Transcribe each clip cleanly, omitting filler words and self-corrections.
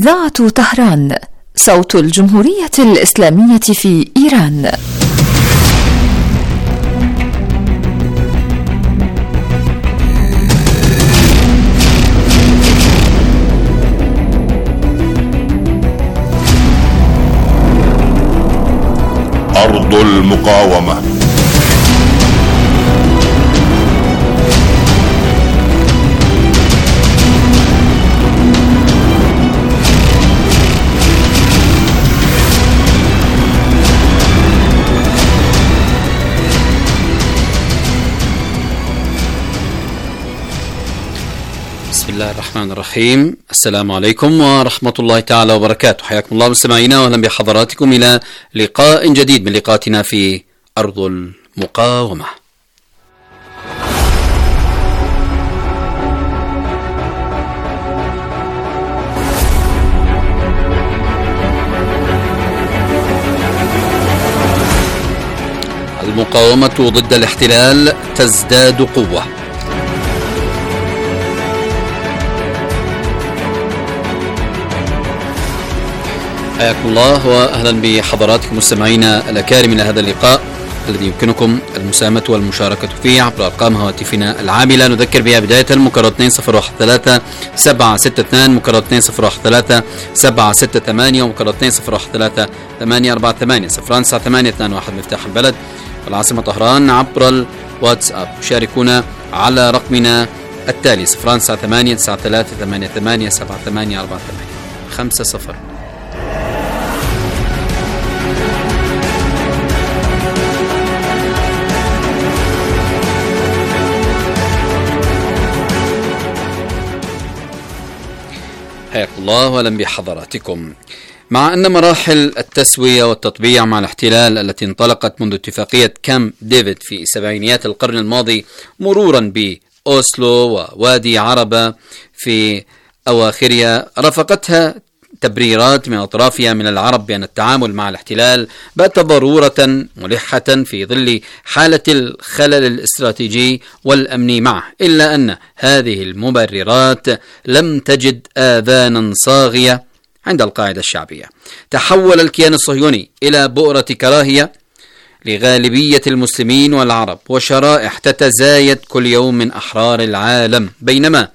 إذاعة طهران، صوت الجمهورية الإسلامية في إيران. أرض المقاومة. بسم الله الرحمن الرحيم. السلام عليكم ورحمة الله تعالى وبركاته. حياكم الله مستمعينا، وأهلا بحضراتكم إلى لقاء جديد من لقاءاتنا في أرض المقاومة. المقاومة ضد الاحتلال تزداد قوة. حياكم الله وأهلا بحضراتكم مستمعينا الأكارم إلى هذا اللقاء الذي يمكنكم المساهمة والمشاركة فيه عبر أرقام هواتفنا العاملة. نذكر بها بداية مكرر 2013 762 مكرر 2013 768 ومكرر 2013 848 09821 مفتاح البلد والعاصمة طهران. عبر الواتساب شاركونا على رقمنا التالي 098 93 88 78 48 50. حياكم الله واهلا بحضراتكم. مع أن مراحل التسوية والتطبيع مع الاحتلال التي انطلقت منذ اتفاقية كامب ديفيد في سبعينيات القرن الماضي مرورا بأوسلو ووادي عربة في أواخرها، رافقتها تبريرات من أطرافها من العرب بأن التعامل مع الاحتلال بات ضرورة ملحة في ظل حالة الخلل الاستراتيجي والأمني معه، إلا أن هذه المبررات لم تجد آذانا صاغية عند القاعدة الشعبية. تحول الكيان الصهيوني إلى بؤرة كراهية لغالبية المسلمين والعرب وشرائح تتزايد كل يوم من أحرار العالم، بينما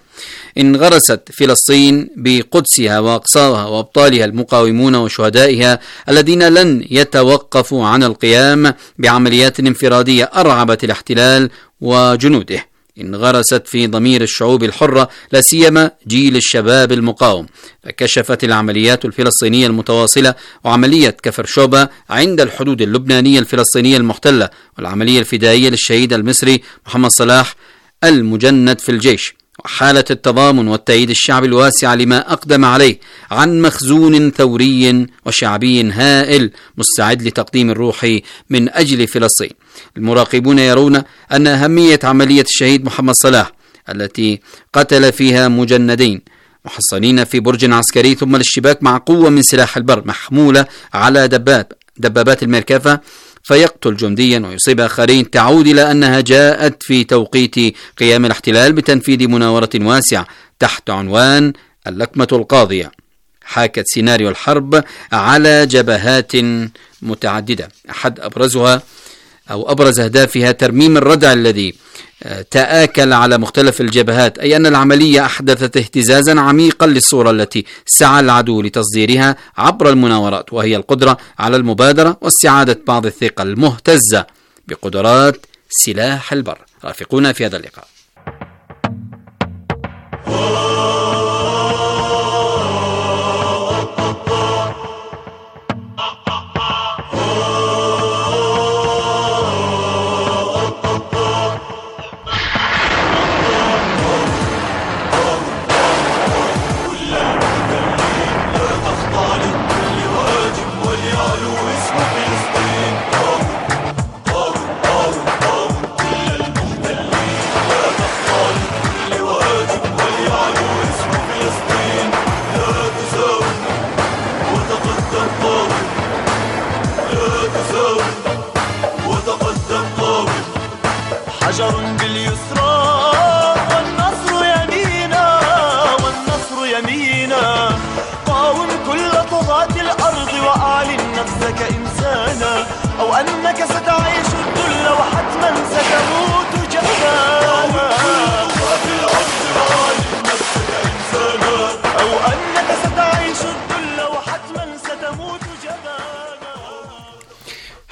انغرست فلسطين بقدسها وأقصاها وأبطالها المقاومون وشهدائها الذين لن يتوقفوا عن القيام بعمليات انفرادية أرعبت الاحتلال وجنوده. انغرست في ضمير الشعوب الحرة لا سيما جيل الشباب المقاوم، فكشفت العمليات الفلسطينية المتواصلة وعملية كفر شوبة عند الحدود اللبنانية الفلسطينية المحتلة والعملية الفدائية للشهيد المصري محمد صلاح المجند في الجيش وحالة التضامن والتأييد الشعبي الواسع لما أقدم عليه عن مخزون ثوري وشعبي هائل مستعد لتقديم الروح من أجل فلسطين. المراقبون يرون أن أهمية عملية الشهيد محمد صلاح التي قتل فيها مجندين محصنين في برج عسكري ثم الاشتباك مع قوة من سلاح البر محمولة على دبابات الميركافة فيقتل جنديا ويصيب آخرين، تعود إلى أنها جاءت في توقيت قيام الاحتلال بتنفيذ مناورة واسعة تحت عنوان اللكمة القاضية، حاكت سيناريو الحرب على جبهات متعددة. أحد أبرز أهدافها ترميم الردع الذي تآكل على مختلف الجبهات، أي أن العملية أحدثت اهتزازا عميقا للصورة التي سعى العدو لتصديرها عبر المناورات، وهي القدرة على المبادرة واستعادة بعض الثقة المهتزة بقدرات سلاح البر. رافقونا في هذا اللقاء.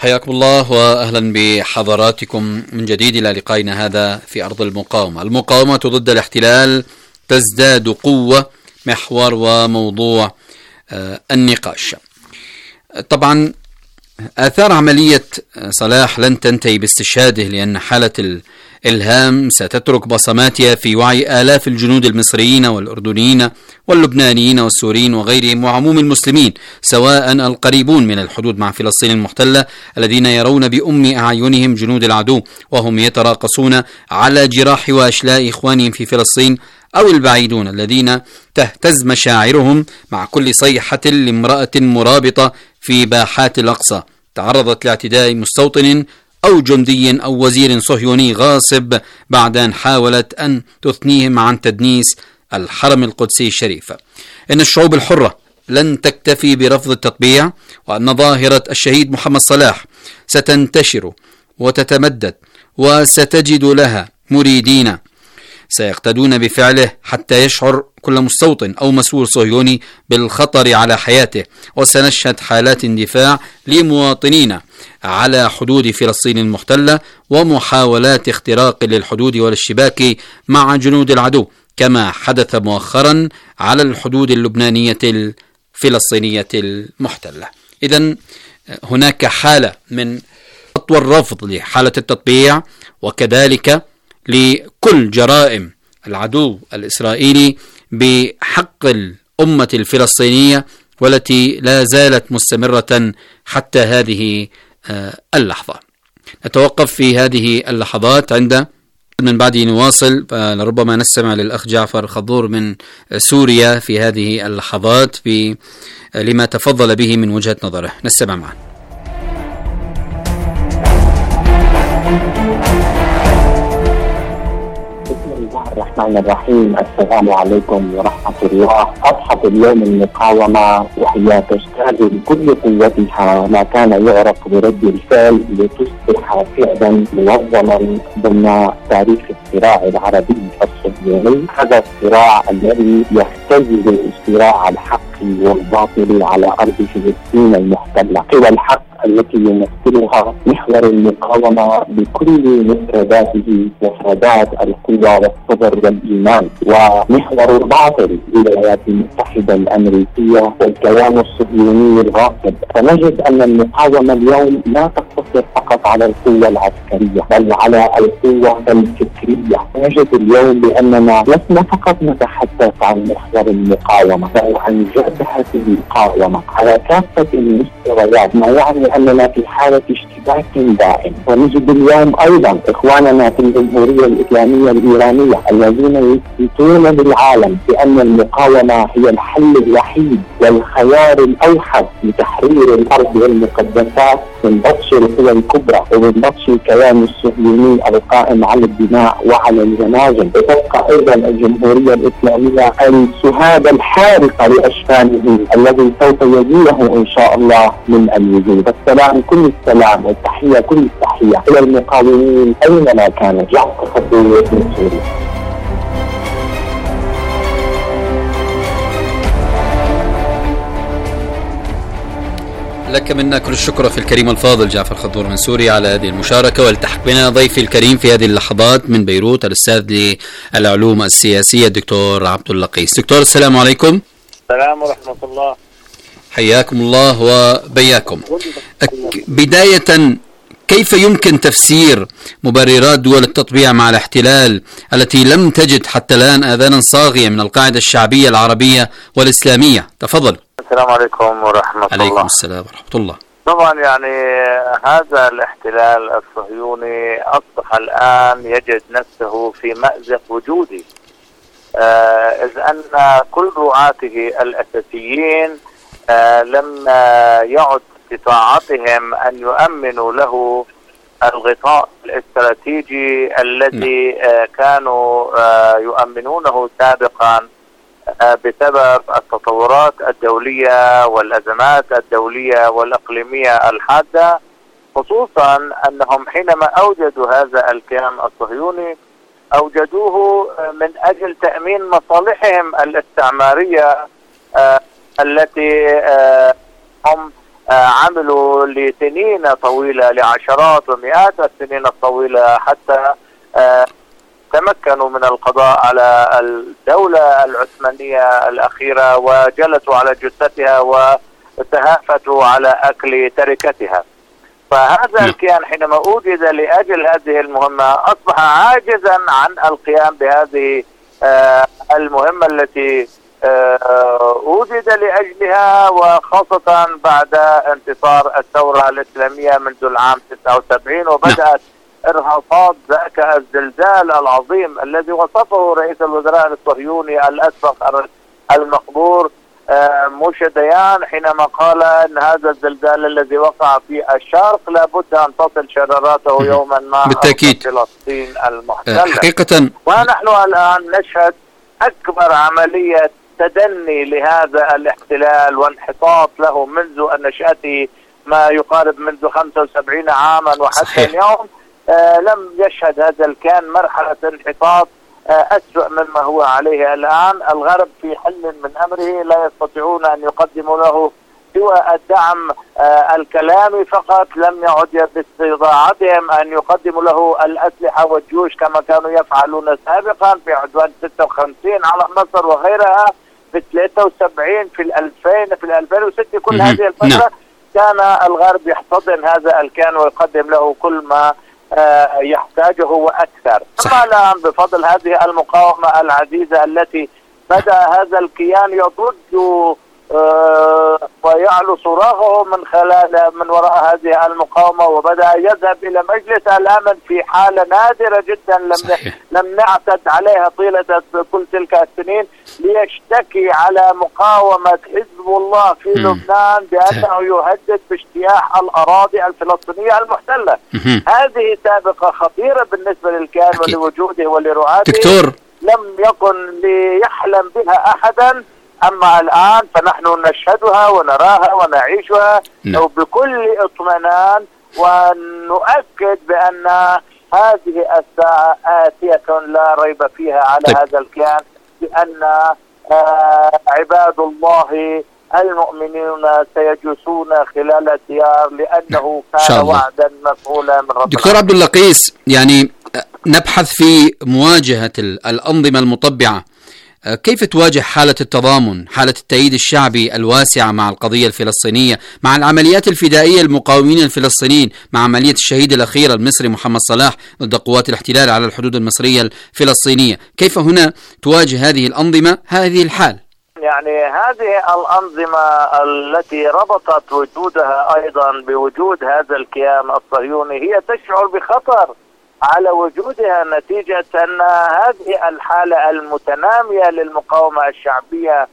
حياكم الله وأهلا بحضراتكم من جديد إلى لقائنا هذا في أرض المقاومة. المقاومة ضد الاحتلال تزداد قوة، محور وموضوع النقاش. طبعا آثار عملية صلاح لن تنتهي باستشهاده، لأن حالة الإلهام ستترك بصماتها في وعي آلاف الجنود المصريين والأردنيين واللبنانيين والسوريين وغيرهم وعموم المسلمين، سواء القريبون من الحدود مع فلسطين المحتلة الذين يرون بأم أعينهم جنود العدو وهم يتراقصون على جراح وأشلاء إخوانهم في فلسطين، أو البعيدون الذين تهتز مشاعرهم مع كل صيحة لامرأة مرابطة في باحات الأقصى تعرضت لاعتداء مستوطن أو جندي أو وزير صهيوني غاصب بعد أن حاولت أن تثنيهم عن تدنيس الحرم القدسي الشريف. إن الشعوب الحرة لن تكتفي برفض التطبيع، وأن ظاهرة الشهيد محمد صلاح ستنتشر وتتمدد وستجد لها مريدين سيقتدون بفعله حتى يشعر كل مستوطن أو مسؤول صهيوني بالخطر على حياته، وسنشهد حالات اندفاع لمواطنين على حدود فلسطين المحتلة ومحاولات اختراق للحدود والاشتباك مع جنود العدو، كما حدث مؤخرا على الحدود اللبنانية الفلسطينية المحتلة. إذن هناك حالة من خطوة الرفض لحالة التطبيع، وكذلك لكل جرائم العدو الإسرائيلي بحق الأمة الفلسطينية، والتي لا زالت مستمرة حتى هذه اللحظة. نتوقف في هذه اللحظات، عند من بعد نواصل، لربما نستمع للأخ جعفر خضور من سوريا في هذه اللحظات لما تفضل به من وجهة نظره. نستمع معا. الرحمن الرحيم. السلام عليكم ورحمة الله. أضحت اليوم المقاومة وهي تجتاز بكل قوتها ما كان يعرف برد الفعل لتصبح فعلا منظما ضمن تاريخ الصراع العربي الصهيوني. هذا الصراع الذي يختزل صراع الحق والباطل على أرض فلسطين المحتلة. قوى الحق التي يمثلها محور المقاومة بكل مفرداته، مفردات القوى والصبر والإيمان، ومحور الباطل الولايات المتحدة الأمريكية والكيان الصهيوني الغاصب. فنجد أن المقاومة اليوم لا تقتصر فقط على القوة العسكرية بل على القوة الفكرية. نجد اليوم بأننا لسنا فقط نتحدث عن محور المقاومة بل عن جبهة المقاومة على كافة المستويات، ما يعني أننا في حالة اشتباك دائم. ونجد اليوم أيضا إخواننا في الجمهورية الإسلامية الإيرانية الذين يثبتون للعالم بأن المقاومة هي الحل الوحيد والخيار الأوحد لتحرير الأرض والمقدسات من بطش القوى الكبرى ومن بطش الكيان الصهيوني القائم على الدماء وعلى الجنازل. وتبقى أيضا الجمهورية الإسلامية الشهادة الحارقة لأشفانه الذي سوف يزيله إن شاء الله من الوجود. السلام، كل السلام والتحية، كل التحية إلى المقاومين أينما كانوا. جعفر خضور من سوريا. لك منا كل الشكر في الكريم الفاضل جعفر خضور من سوريا على هذه المشاركة. والتحق بنا ضيفي الكريم في هذه اللحظات من بيروت الأستاذ للعلوم السياسية الدكتور عبد اللقيس. دكتور السلام عليكم. السلام ورحمة الله. حياكم الله وبياكم. بداية، كيف يمكن تفسير مبررات دول التطبيع مع الاحتلال التي لم تجد حتى الآن آذانا صاغية من القاعدة الشعبية العربية والإسلامية؟ تفضل. السلام عليكم ورحمة الله. عليكم السلام ورحمة الله. طبعا هذا الاحتلال الصهيوني أصبح الآن يجد نفسه في مأزق وجودي، إذ أن كل رعاته الأساسيين لم يعد بطاعتهم أن يؤمنوا له الغطاء الاستراتيجي الذي كانوا يؤمنونه سابقا بسبب التطورات الدولية والأزمات الدولية والإقليمية الحادة، خصوصا أنهم حينما أوجدوا هذا الكيان الصهيوني أوجدوه من أجل تأمين مصالحهم الاستعمارية التي هم عملوا لسنين طويلة، لعشرات ومئات السنين الطويلة، حتى تمكنوا من القضاء على الدولة العثمانية الأخيرة وجلسوا على جثتها وتهافتوا على أكل تركتها. فهذا الكيان حينما أوجد لأجل هذه المهمة أصبح عاجزا عن القيام بهذه المهمة التي أوجد لأجلها، وخاصة بعد انتصار الثورة الإسلامية منذ العام 79 وبدأت إرهاصات ذاك الزلزال العظيم الذي وصفه رئيس الوزراء الصهيوني الأسبق المقبور موشى ديان حينما قال أن هذا الزلزال الذي وقع في الشرق لابد أن تصل شراراته يوما ما بالتأكيد فلسطين المحتلة حقيقة. ونحن الآن نشهد أكبر عملية تدني لهذا الاحتلال وانحطاط له منذ نشأته، ما يقارب منذ 75 عاما وحتى صحيح. اليوم لم يشهد هذا الكيان مرحلة انحطاط أسوأ مما هو عليه الآن. الغرب في حل من أمره، لا يستطيعون أن يقدموا له سوى الدعم الكلامي فقط، لم يعد باستطاعتهم أن يقدموا له الأسلحة والجيوش كما كانوا يفعلون سابقا في عدوان 56 على مصر وغيرها، في 73 في 2000 في 2006. كل هذه الفترة كان الغرب يحتضن هذا الكيان ويقدم له كل ما يحتاجه وأكثر. أما الآن بفضل هذه المقاومة العزيزة التي بدأ هذا الكيان يضج ويعلو صراخه من وراء هذه المقاومة، وبدأ يذهب إلى مجلس الأمن في حالة نادرة جدا لم نعتد عليها طيلة كل تلك السنين، ليشتكي على مقاومة حزب الله في لبنان بأنه يهدد باجتياح الأراضي الفلسطينية المحتلة. هذه سابقة خطيرة بالنسبة للكيان ولوجوده ولرعاته، دكتور لم يكن ليحلم بها أحدا. أما الآن فنحن نشهدها ونراها ونعيشها بكل اطمئنان، ونؤكد بأن هذه الساعة آتية لا ريب فيها على هذا الكيان، بأن عباد الله المؤمنون سيجلسون خلال الديار، لأنه كان وعدا مفعولا من رب. دكتور عبد اللقيس، يعني نبحث في مواجهة الأنظمة المطبعة، كيف تواجه حالة التضامن، حالة التأييد الشعبي الواسعة مع القضية الفلسطينية، مع العمليات الفدائية المقاومين الفلسطينيين، مع عملية الشهيد الأخيرة المصري محمد صلاح ضد قوات الاحتلال على الحدود المصرية الفلسطينية؟ كيف هنا تواجه هذه الأنظمة هذه الحال؟ يعني هذه الأنظمة التي ربطت وجودها أيضا بوجود هذا الكيان الصهيوني هي تشعر بخطر على وجودها، نتيجة أن هذه الحالة المتنامية للمقاومة الشعبية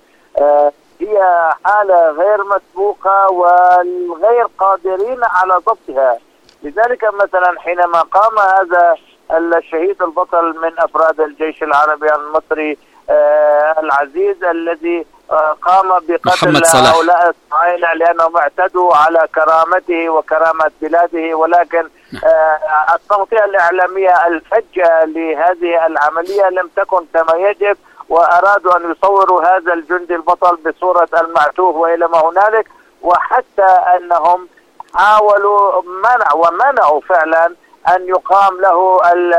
هي حالة غير مسبوقة والغير قادرين على ضبطها. لذلك مثلا حينما قام هذا الشهيد البطل من أفراد الجيش العربي المصري العزيز الذي قام بقتل هؤلاء الصهاينة لأنهم اعتدوا على كرامته وكرامة بلاده، ولكن التغطية الإعلامية الفجة لهذه العملية لم تكن كما يجب، وأرادوا أن يصوروا هذا الجندي البطل بصورة المعتوه وإلى ما هنالك، وحتى أنهم حاولوا ومنعوا فعلا أن يقام له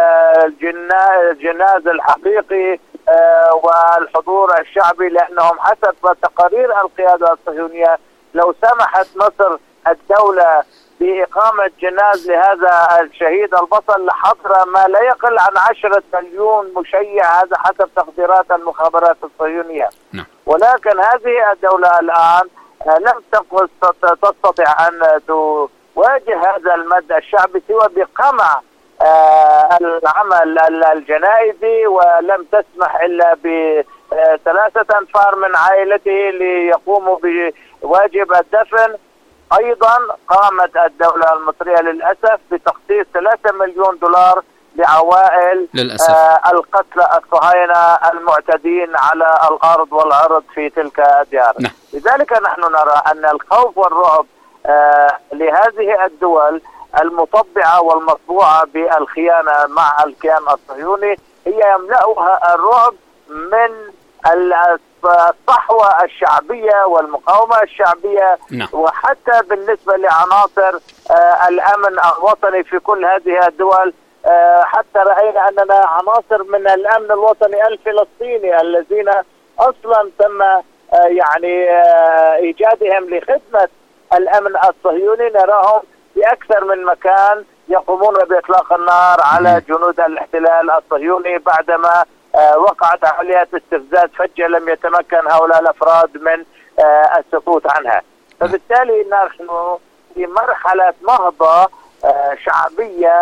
الجناز الحقيقي والحضور الشعبي، لأنهم حسب تقارير القيادة الصهيونية لو سمحت مصر الدولة بإقامة جناز لهذا الشهيد البطل لحضر ما لا يقل عن 10 مليون مشيع، هذا حسب تقديرات المخابرات الصهيونية. ولكن هذه الدولة الآن لم تستطع أن تواجه هذا المد الشعبي سوى بقمع العمل الجنائزي، ولم تسمح إلا ب3 أنفار من عائلته ليقوموا بواجب الدفن. أيضا قامت الدولة المصرية للأسف بتخصيص 3 مليون دولار لعوائل القتلى الصهاينة المعتدين على الأرض والعرض في تلك الديار. لذلك نحن نرى أن الخوف والرعب لهذه الدول المطبعة والمطبوعة بالخيانة مع الكيان الصهيوني هي يملأها الرعب من الصحوة الشعبية والمقاومة الشعبية، وحتى بالنسبة لعناصر الأمن الوطني في كل هذه الدول. حتى رأينا أننا عناصر من الأمن الوطني الفلسطيني الذين أصلا تم يعني إيجادهم لخدمة الأمن الصهيوني، نراهم في أكثر من مكان يقومون بإطلاق النار على جنود الاحتلال الصهيوني بعدما وقعت عمليات استفزاز فجة لم يتمكن هؤلاء الأفراد من السكوت عنها. فبالتالي نحن في مرحلة نهضة شعبية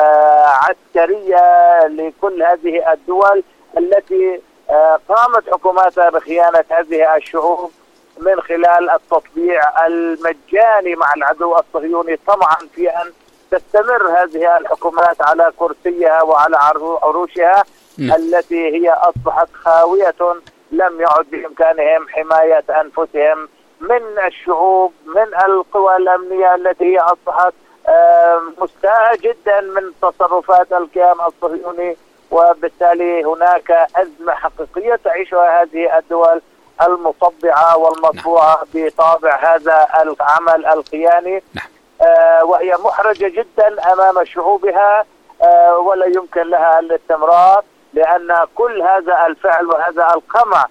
عسكرية لكل هذه الدول التي قامت حكوماتها بخيانة هذه الشعوب من خلال التطبيع المجاني مع العدو الصهيوني، طمعا في أن تستمر هذه الحكومات على كرسيها وعلى عروشها التي هي أصبحت خاوية، لم يعد بإمكانهم حماية أنفسهم من الشعوب، من القوى الأمنية التي هي أصبحت مستاءة جدا من تصرفات الكيان الصهيوني. وبالتالي هناك أزمة حقيقية تعيشها هذه الدول المصدعة والمطبوعة بطابع هذا العمل الخياني، وهي محرجة جدا أمام شعوبها، ولا يمكن لها الاستمرار، لأن كل هذا الفعل وهذا القمع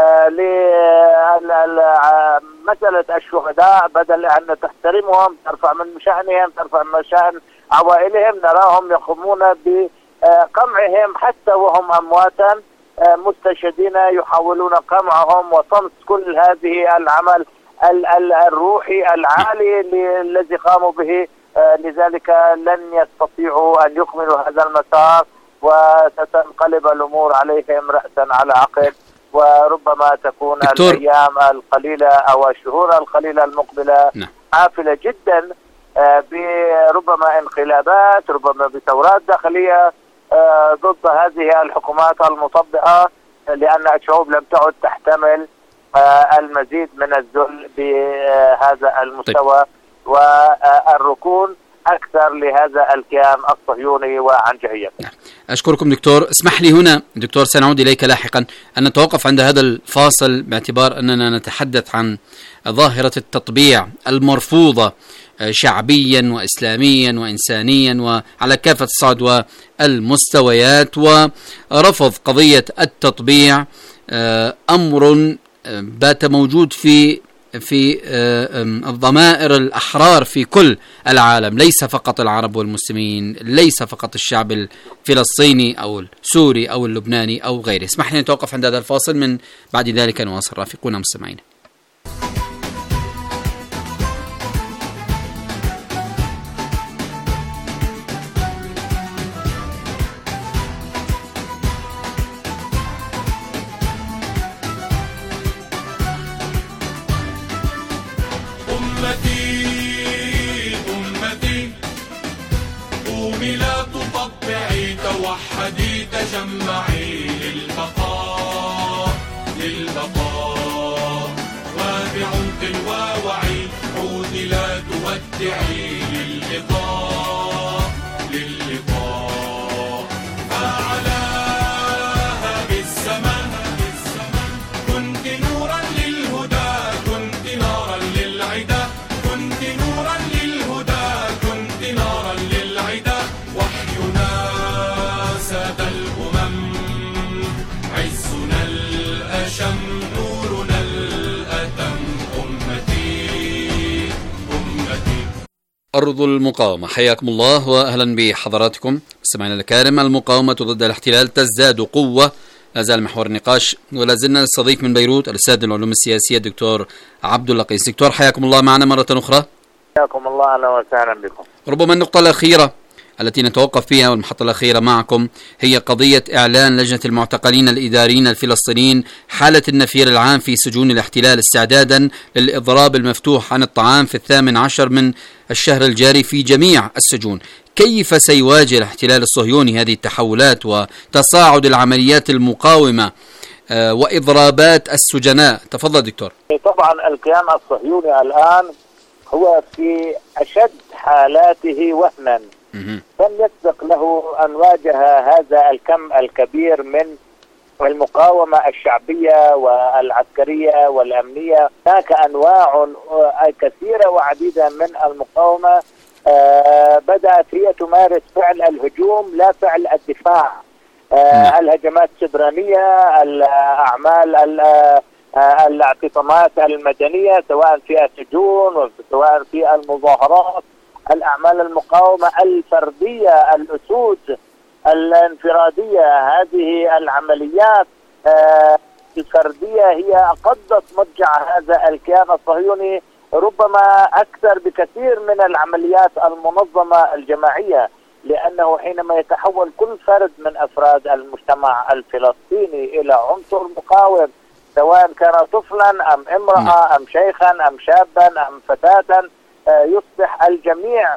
لمسألة الشهداء بدل أن تحترمهم، ترفع من شأنهم، ترفع من شأن عوائلهم، نراهم يقومون بقمعهم حتى وهم أمواتا مستشهدين، يحاولون قمعهم وطمس كل هذه العمل الروحي العالي الذي قاموا به. لذلك لن يستطيعوا أن يكملوا هذا المسار، وستنقلب الأمور عليهم رأسا على عقب، وربما تكون الأيام القليلة أو الشهور القليلة المقبلة حافلة جدا بربما انقلابات، ربما بثورات داخلية ضد هذه الحكومات المطبعة، لأن الشعوب لم تعد تحتمل المزيد من الذل بهذا المستوى والركون أكثر لهذا الكيان الصهيوني وعنجهيته. أشكركم دكتور. اسمح لي هنا دكتور، سنعود إليك لاحقا، أن نتوقف عند هذا الفاصل باعتبار أننا نتحدث عن ظاهرة التطبيع المرفوضة شعبيا وإسلاميا وإنسانيا وعلى كافة الصعد والمستويات. ورفض قضية التطبيع أمر بات موجود في الضمائر الأحرار في كل العالم، ليس فقط العرب والمسلمين، ليس فقط الشعب الفلسطيني أو السوري أو اللبناني أو غيره. اسمح لي نتوقف عند هذا الفاصل، من بعد ذلك نواصل. رافقونا مستمعين. توحدي تجمعي للبقاء وبعمق ووعي عودي لا تودعي للقاء فعلاها بالزمن كنت نورا للهدى، كنت نارا للعدا، كنت نورا للهدى، كنت نارا للعدا، وحينا ساد الأمم عزنا الأشم نورنا الأتم أمتي أرض المقاومة. حياكم الله وأهلا بحضراتكم مستمعينا الكرام. المقاومة ضد الاحتلال تزداد قوة، لا زال محور النقاش، ولا زلنا نستضيف من بيروت الأستاذ العلوم السياسية الدكتور عبد اللقيس. دكتور حياكم الله معنا مرة أخرى. حياكم الله، أهلا وسهلا بكم. ربما النقطة الأخيرة التي نتوقف فيها والمحطة الأخيرة معكم هي قضية إعلان لجنة المعتقلين الإداريين الفلسطينيين حالة النفير العام في سجون الاحتلال استعدادا للإضراب المفتوح عن الطعام في 18 من الشهر الجاري في جميع السجون. كيف سيواجه الاحتلال الصهيوني هذه التحولات وتصاعد العمليات المقاومة وإضرابات السجناء؟ تفضل دكتور. طبعا الكيان الصهيوني الآن هو في أشد حالاته وهنا، لم يسبق له أن واجه هذا الكم الكبير من والمقاومة الشعبية والعسكرية والأمنية. هناك أنواع كثيرة وعديدة من المقاومة بدأت هي تمارس فعل الهجوم لا فعل الدفاع. الهجمات السبرانية، الأعمال الاعتصامات المدنية سواء في السجون وسواء في المظاهرات، الأعمال المقاومة الفردية، الأسود الانفرادية، هذه العمليات الفردية هي قضت مضجع هذا الكيان الصهيوني ربما أكثر بكثير من العمليات المنظمة الجماعية، لأنه حينما يتحول كل فرد من أفراد المجتمع الفلسطيني إلى عنصر مقاوم، سواء كان طفلا أم امرأة أم شيخا أم شابا أم فتاة، يصبح الجميع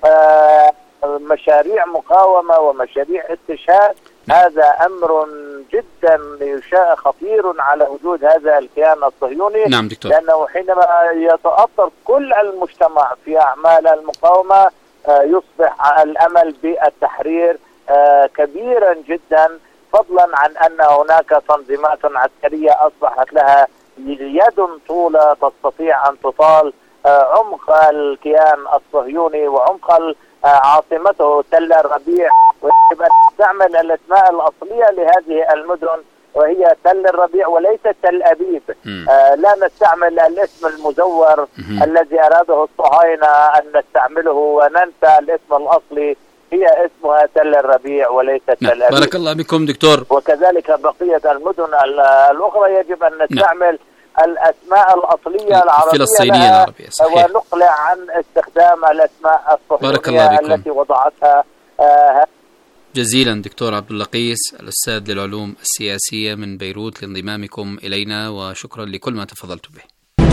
مشاريع مقاومة ومشاريع استشهاد. هذا أمر جدا خطير على وجود هذا الكيان الصهيوني. نعم دكتور. لأنه حينما يتأثر كل المجتمع في أعمال المقاومة يصبح الأمل بالتحرير كبيرا جدا، فضلا عن أن هناك تنظيمات عسكرية أصبحت لها يد طولة تستطيع أن تطال عمق الكيان الصهيوني وعمق عاصمته تل الربيع. ويجب أن نستعمل الأسماء الأصلية لهذه المدن وهي تل الربيع وليست تل أبيب. لا نستعمل الاسم المزور الذي أراده الصهاينة أن نستعمله وننسى الاسم الأصلي، هي اسمها تل الربيع وليست تل أبيب. بارك الله بكم دكتور. وكذلك بقية المدن الأخرى يجب أن نستعمل الأسماء الأصلية العربية ونقلع عن استخدام الأسماء الصهيونية التي وضعتها. جزيلا دكتور عبد اللقيس الأستاذ للعلوم السياسية من بيروت لانضمامكم إلينا، وشكرا لكل ما تفضلت به.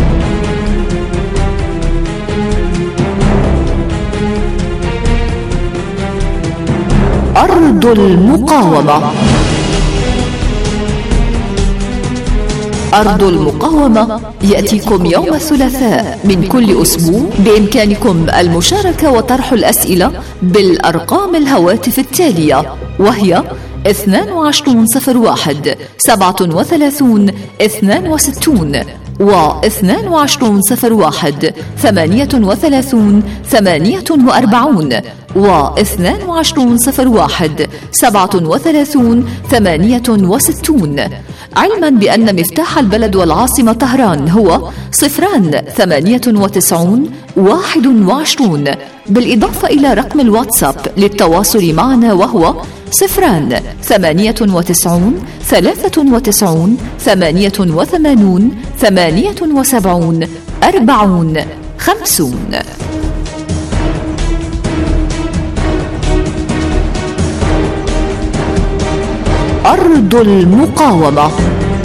أرض المقاومة. أرض المقاومة يأتيكم يوم الثلاثاء من كل أسبوع. بإمكانكم المشاركة وطرح الأسئلة بالأرقام الهواتف التالية، وهي 2201 37 62 و2201 38 48 و2201 37 68. علما بأن مفتاح البلد والعاصمة طهران هو 098 21، بالإضافة إلى رقم الواتساب للتواصل معنا وهو 098 93 88 78 40 50. أرض المقاومة.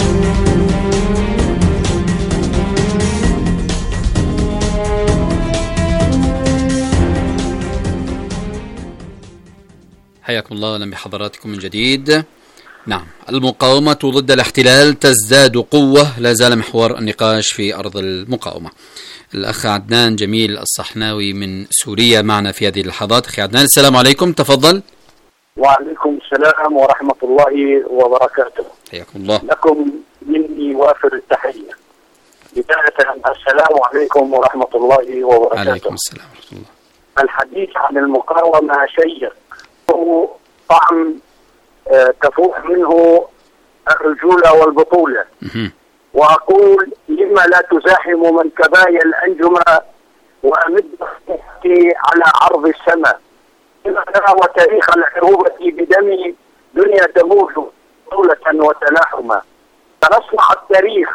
حياكم الله، أهلا بحضراتكم من جديد. نعم، المقاومة ضد الاحتلال تزداد قوة، لا زال محور النقاش في أرض المقاومة. الأخ عدنان جميل الصحناوي من سوريا معنا في هذه اللحظات. أخي عدنان، السلام عليكم، تفضل. وعليكم السلام ورحمة الله وبركاته. حياكم الله. لكم مني وافر التحية. بداية السلام عليكم ورحمة الله وبركاته. عليكم السلام ورحمة الله. الحديث عن المقاومة شيق، له طعم تفوح منه الرجولة والبطولة. وأقول لما لا تزاحم من كبايا الأنجمة وأمد على عرض السماء. وتاريخ العروبة بدم دنيا تموج دولة وتلاحما. سنصنع التاريخ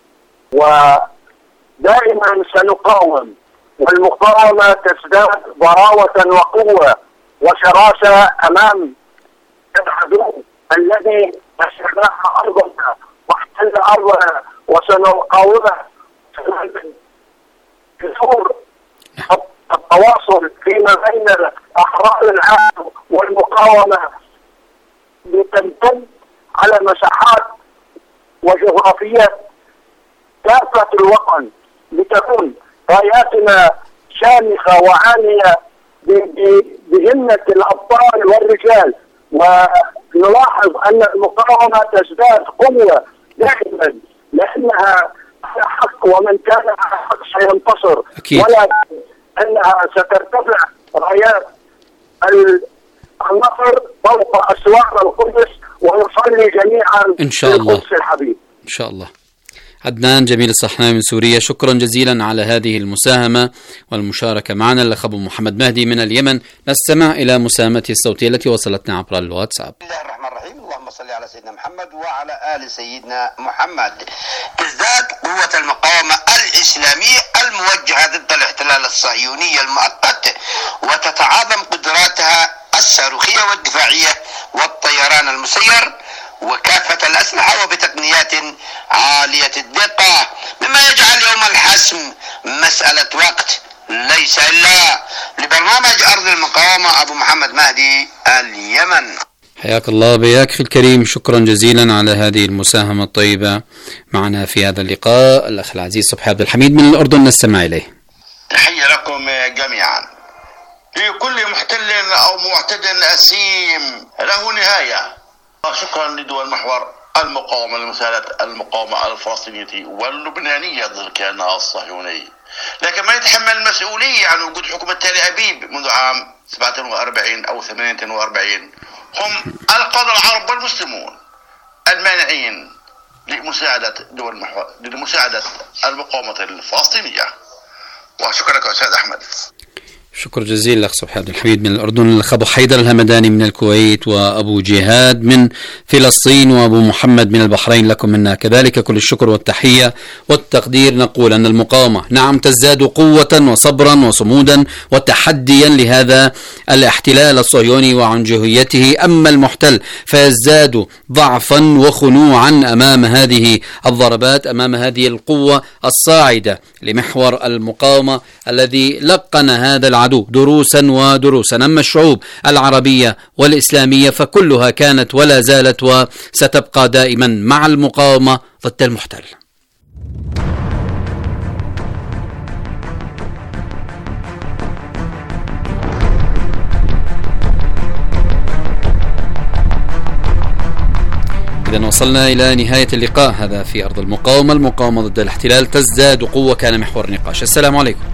ودائما سنقاوم، والمقاومة تزداد ضراوة وقوة وشراسة أمام العدو الذي استباح أرضنا واحتل أرضنا، وسنقاومه. جسور التواصل فيما بين أحرار العالم والمقاومة لتمتد على مساحات وجغرافيات كافة الوطن، لتكون راياتنا شامخة وعالية بهمة الأبطال والرجال. نلاحظ أن المقاومة تزداد قوة دائما، لأنها على حق، ومن كان على حق سينتصر. ولكن أنها سترتفع رايات النصر فوق أسوار القدس، ونصلي جميعا إن شاء الله القدس الحبيب إن شاء الله. عدنان جميل الصحناوي من سوريا، شكرا جزيلا على هذه المساهمة والمشاركة معنا. الأخ أبو محمد مهدي من اليمن، نستمع إلى مساهمته الصوتية التي وصلتنا عبر الواتساب. بسم الله الرحمن الرحيم، اللهم صل على سيدنا محمد وعلى آل سيدنا محمد. تزداد قوة المقاومة الإسلامية الموجهة ضد الاحتلال الصهيوني المؤقت، وتتعاظم قدراتها الصاروخية والدفاعية والطيران المسير وكافة الأسلحة وبتقنيات عالية الدقة، مما يجعل يوم الحسم مسألة وقت ليس إلا. لبرنامج أرض المقاومة أبو محمد مهدي، اليمن. حياك الله بياك أخي الكريم، شكرا جزيلا على هذه المساهمة الطيبة معنا في هذا اللقاء. الأخ العزيز صبحي عبد الحميد من الأردن، نستمع إليه. تحية لكم جميعا. في كل محتل أو معتد أسيم له نهاية. شكرا لدول محور المقاومة لمساندة المقاومة الفلسطينية واللبنانية ضد الكيان الصهيوني، لكن ما يتحمل المسؤولية عن وجود حكومة تل أبيب منذ عام 47 أو 48 هم القادة العرب والمسلمون المانعين لمساعدة دول محور لمساعدة المقاومة الفلسطينية. وشكرا لك أستاذ أحمد. شكر جزيل الأخ صبحي عبد الحميد من الأردن، الأخ أبو حيدر الهمداني من الكويت، وأبو جهاد من فلسطين، وأبو محمد من البحرين. لكم منا كذلك كل الشكر والتحية والتقدير. نقول أن المقاومة نعم تزداد قوة وصبرا وصمودا وتحديا لهذا الاحتلال الصهيوني وعنجهيته، أما المحتل فيزداد ضعفا وخنوعا أمام هذه الضربات، أمام هذه القوة الصاعدة لمحور المقاومة الذي لقن هذا العدو دروسا ودروسا. أما الشعوب العربية والإسلامية فكلها كانت ولا زالت وستبقى دائما مع المقاومة ضد المحتل. إذن وصلنا إلى نهاية اللقاء هذا في أرض المقاومة ضد الاحتلال تزداد قوة، كان محور النقاش. السلام عليكم.